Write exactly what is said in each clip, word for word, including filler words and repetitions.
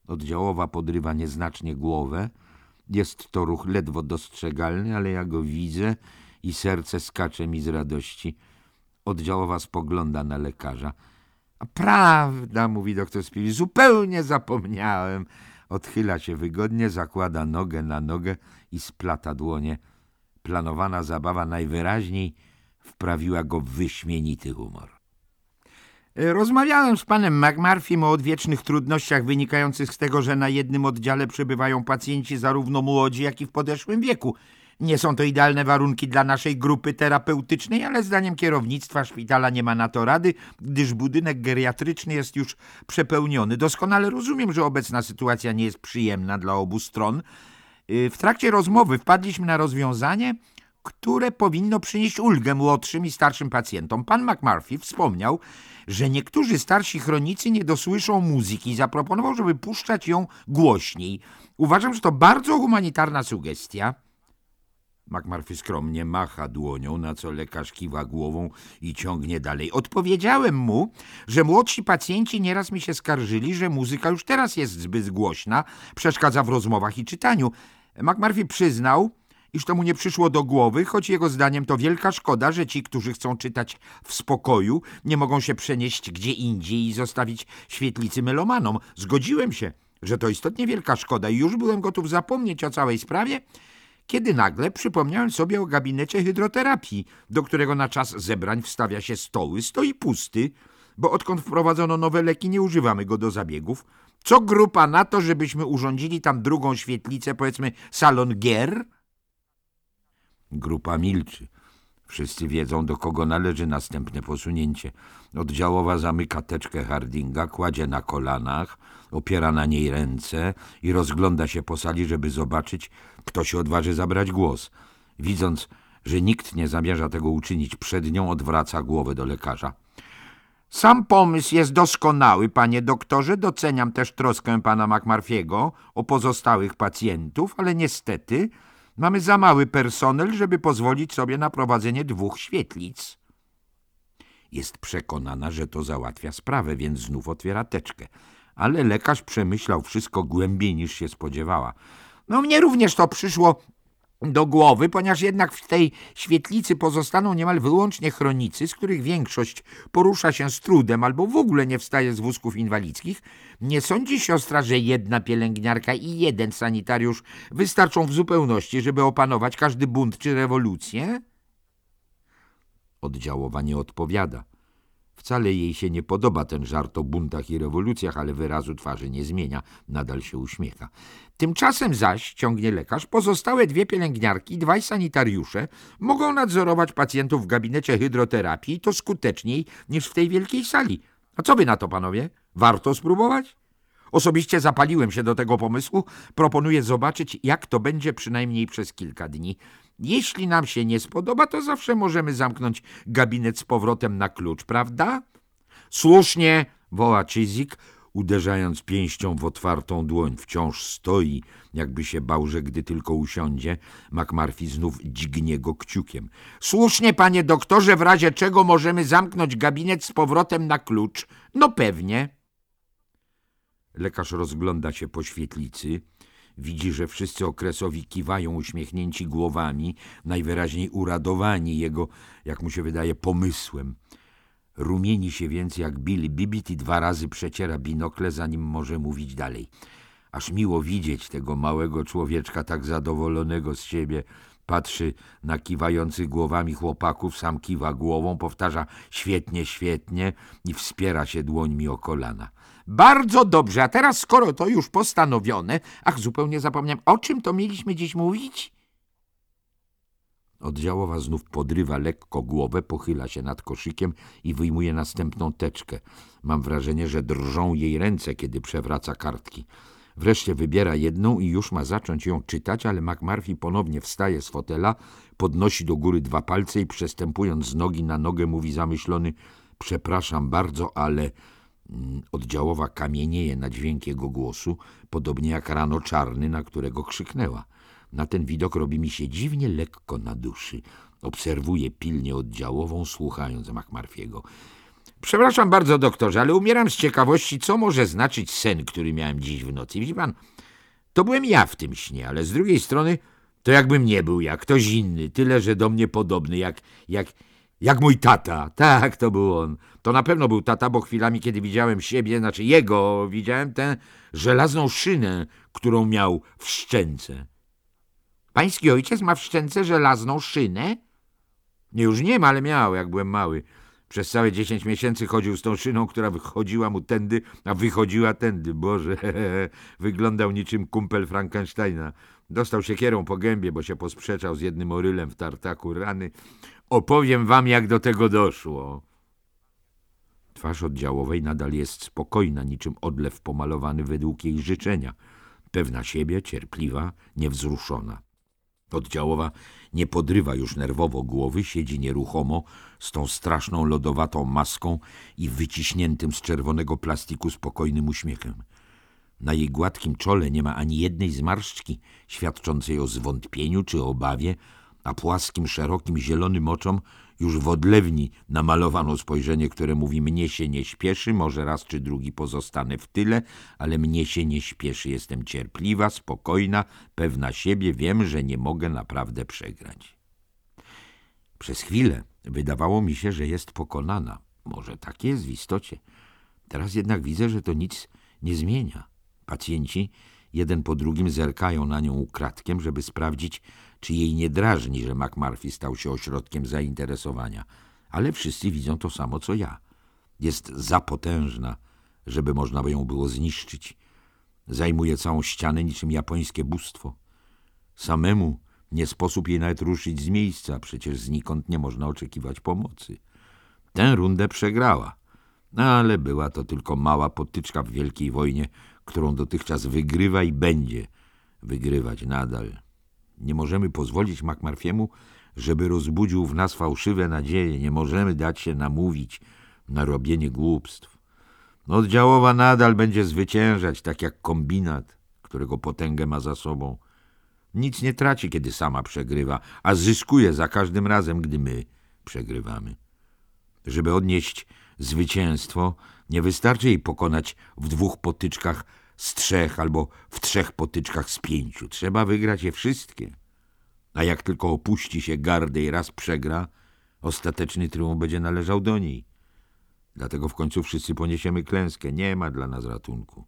Oddziałowa podrywa nieznacznie głowę. Jest to ruch ledwo dostrzegalny, ale ja go widzę i serce skacze mi z radości. Oddziałowa spogląda na lekarza. A prawda, mówi doktor Spiwi, zupełnie zapomniałem. Odchyla się wygodnie, zakłada nogę na nogę i splata dłonie. Planowana zabawa najwyraźniej wprawiła go w wyśmienity humor. Rozmawiałem z panem McMurphym o odwiecznych trudnościach wynikających z tego, że na jednym oddziale przebywają pacjenci zarówno młodzi, jak i w podeszłym wieku. Nie są to idealne warunki dla naszej grupy terapeutycznej, ale zdaniem kierownictwa szpitala nie ma na to rady, gdyż budynek geriatryczny jest już przepełniony. Doskonale rozumiem, że obecna sytuacja nie jest przyjemna dla obu stron. W trakcie rozmowy wpadliśmy na rozwiązanie, które powinno przynieść ulgę młodszym i starszym pacjentom. Pan McMurphy wspomniał, że niektórzy starsi chronicy nie dosłyszą muzyki i zaproponował, żeby puszczać ją głośniej. Uważam, że to bardzo humanitarna sugestia. McMurphy skromnie macha dłonią, na co lekarz kiwa głową i ciągnie dalej. Odpowiedziałem mu, że młodsi pacjenci nieraz mi się skarżyli, że muzyka już teraz jest zbyt głośna, przeszkadza w rozmowach i czytaniu. McMurphy przyznał, iż to mu nie przyszło do głowy, choć jego zdaniem to wielka szkoda, że ci, którzy chcą czytać w spokoju, nie mogą się przenieść gdzie indziej i zostawić świetlicy melomanom. Zgodziłem się, że to istotnie wielka szkoda i już byłem gotów zapomnieć o całej sprawie, kiedy nagle przypomniałem sobie o gabinecie hydroterapii, do którego na czas zebrań wstawia się stoły. Stoi pusty, bo odkąd wprowadzono nowe leki, nie używamy go do zabiegów. Co grupa na to, żebyśmy urządzili tam drugą świetlicę, powiedzmy salon gier? Grupa milczy. Wszyscy wiedzą, do kogo należy następne posunięcie. Oddziałowa zamyka teczkę Hardinga, kładzie na kolanach, opiera na niej ręce i rozgląda się po sali, żeby zobaczyć, kto się odważy zabrać głos. Widząc, że nikt nie zamierza tego uczynić przed nią, odwraca głowę do lekarza. Sam pomysł jest doskonały, panie doktorze. Doceniam też troskę pana McMurphy'ego o pozostałych pacjentów, ale niestety mamy za mały personel, żeby pozwolić sobie na prowadzenie dwóch świetlic. Jest przekonana, że to załatwia sprawę, więc znów otwiera teczkę. Ale lekarz przemyślał wszystko głębiej niż się spodziewała. No mnie również to przyszło do głowy, ponieważ jednak w tej świetlicy pozostaną niemal wyłącznie chronicy, z których większość porusza się z trudem albo w ogóle nie wstaje z wózków inwalidzkich. Nie sądzi siostra, że jedna pielęgniarka i jeden sanitariusz wystarczą w zupełności, żeby opanować każdy bunt czy rewolucję? Oddziałowa nie odpowiada. Wcale jej się nie podoba ten żart o buntach i rewolucjach, ale wyrazu twarzy nie zmienia, nadal się uśmiecha. Tymczasem zaś, ciągnie lekarz, pozostałe dwie pielęgniarki, dwaj sanitariusze mogą nadzorować pacjentów w gabinecie hydroterapii, to skuteczniej niż w tej wielkiej sali. A co wy na to, panowie? Warto spróbować? Osobiście zapaliłem się do tego pomysłu. Proponuję zobaczyć, jak to będzie przynajmniej przez kilka dni. Jeśli nam się nie spodoba, to zawsze możemy zamknąć gabinet z powrotem na klucz, prawda? Słusznie, woła Chiswick, uderzając pięścią w otwartą dłoń. Wciąż stoi, jakby się bał, że gdy tylko usiądzie, McMurphy znów dźgnie go kciukiem. Słusznie, panie doktorze, w razie czego możemy zamknąć gabinet z powrotem na klucz. No pewnie. Lekarz rozgląda się po świetlicy. Widzi, że wszyscy okresowi kiwają uśmiechnięci głowami, najwyraźniej uradowani jego, jak mu się wydaje, pomysłem. Rumieni się więc jak Billy Bibbit i dwa razy przeciera binokle, zanim może mówić dalej. Aż miło widzieć tego małego człowieczka tak zadowolonego z siebie. Patrzy na kiwających głowami chłopaków, sam kiwa głową, powtarza świetnie, świetnie i wspiera się dłońmi o kolana. Bardzo dobrze, a teraz skoro to już postanowione... Ach, zupełnie zapomniałem, o czym to mieliśmy dziś mówić? Oddziałowa znów podrywa lekko głowę, pochyla się nad koszykiem i wyjmuje następną teczkę. Mam wrażenie, że drżą jej ręce, kiedy przewraca kartki. Wreszcie wybiera jedną i już ma zacząć ją czytać, ale McMurphy ponownie wstaje z fotela, podnosi do góry dwa palce i przestępując z nogi na nogę mówi zamyślony: przepraszam bardzo, ale... Oddziałowa kamienieje na dźwięk jego głosu, podobnie jak rano Czarny, na którego krzyknęła. Na ten widok robi mi się dziwnie lekko na duszy. Obserwuję pilnie oddziałową, słuchając McMurphy'ego. Przepraszam bardzo, doktorze, ale umieram z ciekawości, co może znaczyć sen, który miałem dziś w nocy. Widzi pan, to byłem ja w tym śnie, ale z drugiej strony to jakbym nie był jak ktoś inny, tyle że do mnie podobny, jak, jak, jak mój tata. Tak, to był on. To na pewno był tata, bo chwilami, kiedy widziałem siebie, znaczy jego, widziałem tę żelazną szynę, którą miał w szczęce. Pański ojciec ma w szczęce żelazną szynę? Nie, już nie ma, ale miał, jak byłem mały. Przez całe dziesięć miesięcy chodził z tą szyną, która wychodziła mu tędy, a wychodziła tędy. Boże, wyglądał niczym kumpel Frankensteina. Dostał siekierą po gębie, bo się posprzeczał z jednym orylem w tartaku rany. Opowiem wam, jak do tego doszło. Twarz oddziałowej nadal jest spokojna, niczym odlew pomalowany według jej życzenia. Pewna siebie, cierpliwa, niewzruszona. Oddziałowa nie podrywa już nerwowo głowy, siedzi nieruchomo z tą straszną lodowatą maską i wyciśniętym z czerwonego plastiku spokojnym uśmiechem. Na jej gładkim czole nie ma ani jednej zmarszczki świadczącej o zwątpieniu czy obawie, a płaskim, szerokim, zielonym oczom już w odlewni namalowano spojrzenie, które mówi: mnie się nie śpieszy, może raz czy drugi pozostanę w tyle, ale mnie się nie śpieszy, jestem cierpliwa, spokojna, pewna siebie, wiem, że nie mogę naprawdę przegrać. Przez chwilę wydawało mi się, że jest pokonana. Może tak jest w istocie. Teraz jednak widzę, że to nic nie zmienia. Pacjenci jeden po drugim zerkają na nią ukradkiem, żeby sprawdzić, czy jej nie drażni, że McMurphy stał się ośrodkiem zainteresowania. Ale wszyscy widzą to samo, co ja. Jest za potężna, żeby można by ją było zniszczyć. Zajmuje całą ścianę niczym japońskie bóstwo. Samemu nie sposób jej nawet ruszyć z miejsca, przecież znikąd nie można oczekiwać pomocy. Tę rundę przegrała, no, ale była to tylko mała potyczka w wielkiej wojnie, którą dotychczas wygrywa i będzie wygrywać nadal. Nie możemy pozwolić McMurphy'emu, żeby rozbudził w nas fałszywe nadzieje. Nie możemy dać się namówić na robienie głupstw. Oddziałowa nadal będzie zwyciężać, tak jak kombinat, którego potęgę ma za sobą. Nic nie traci, kiedy sama przegrywa, a zyskuje za każdym razem, gdy my przegrywamy. Żeby odnieść zwycięstwo, nie wystarczy jej pokonać w dwóch potyczkach z trzech albo w trzech potyczkach z pięciu. Trzeba wygrać je wszystkie. A jak tylko opuści się gardę i raz przegra, ostateczny triumf będzie należał do niej. Dlatego w końcu wszyscy poniesiemy klęskę. Nie ma dla nas ratunku.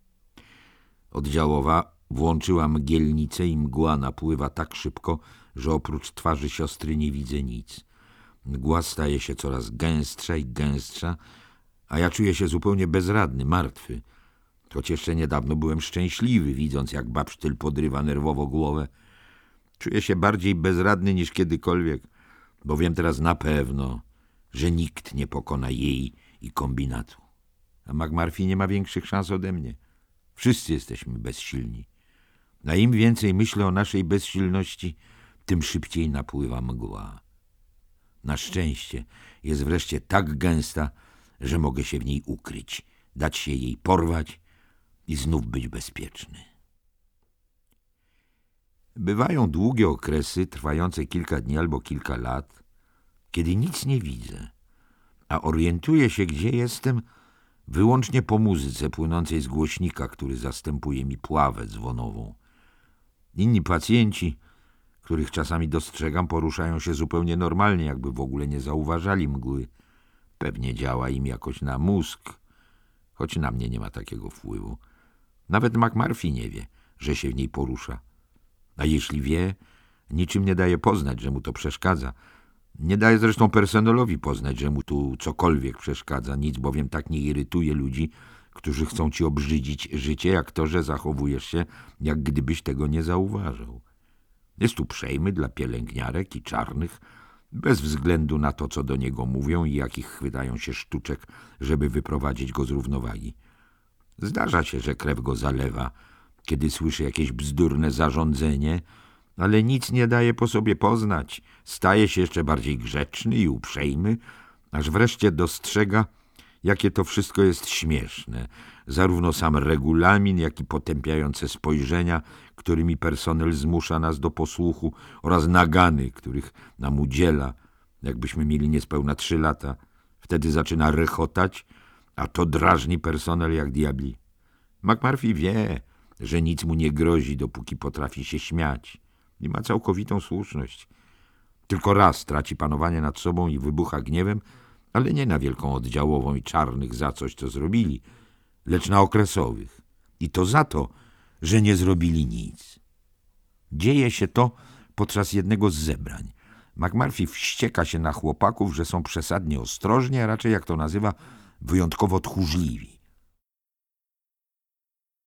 Oddziałowa włączyła mgielnicę i mgła napływa tak szybko, że oprócz twarzy siostry nie widzę nic. Mgła staje się coraz gęstsza i gęstsza, a ja czuję się zupełnie bezradny, martwy. Choć jeszcze niedawno byłem szczęśliwy, widząc, jak babsztyl podrywa nerwowo głowę. Czuję się bardziej bezradny niż kiedykolwiek, bo wiem teraz na pewno, że nikt nie pokona jej i kombinatu. A McMurphy nie ma większych szans ode mnie. Wszyscy jesteśmy bezsilni. A im więcej myślę o naszej bezsilności, tym szybciej napływa mgła. Na szczęście jest wreszcie tak gęsta, że mogę się w niej ukryć, dać się jej porwać i znów być bezpieczny. Bywają długie okresy, trwające kilka dni albo kilka lat, kiedy nic nie widzę, a orientuję się, gdzie jestem, wyłącznie po muzyce płynącej z głośnika, który zastępuje mi pławę dzwonową. Inni pacjenci, których czasami dostrzegam, poruszają się zupełnie normalnie, jakby w ogóle nie zauważali mgły. Pewnie działa im jakoś na mózg, choć na mnie nie ma takiego wpływu. Nawet McMurphy nie wie, że się w niej porusza. A jeśli wie, niczym nie daje poznać, że mu to przeszkadza. Nie daje zresztą personelowi poznać, że mu tu cokolwiek przeszkadza. Nic bowiem tak nie irytuje ludzi, którzy chcą ci obrzydzić życie, jak to, że zachowujesz się, jak gdybyś tego nie zauważał. Jest uprzejmy dla pielęgniarek i czarnych, bez względu na to, co do niego mówią i jakich chwytają się sztuczek, żeby wyprowadzić go z równowagi. Zdarza się, że krew go zalewa, kiedy słyszy jakieś bzdurne zarządzenie, ale nic nie daje po sobie poznać. Staje się jeszcze bardziej grzeczny i uprzejmy, aż wreszcie dostrzega, jakie to wszystko jest śmieszne. Zarówno sam regulamin, jak i potępiające spojrzenia, którymi personel zmusza nas do posłuchu, oraz nagany, których nam udziela, jakbyśmy mieli niespełna trzy lata. Wtedy zaczyna rechotać, a to drażni personel jak diabli. McMurphy wie, że nic mu nie grozi, dopóki potrafi się śmiać. I ma całkowitą słuszność. Tylko raz traci panowanie nad sobą i wybucha gniewem, ale nie na wielką oddziałową i czarnych za coś, co zrobili, lecz na okresowych. I to za to, że nie zrobili nic. Dzieje się to podczas jednego z zebrań. McMurphy wścieka się na chłopaków, że są przesadnie ostrożni, a raczej, jak to nazywa, wyjątkowo tchórzliwi.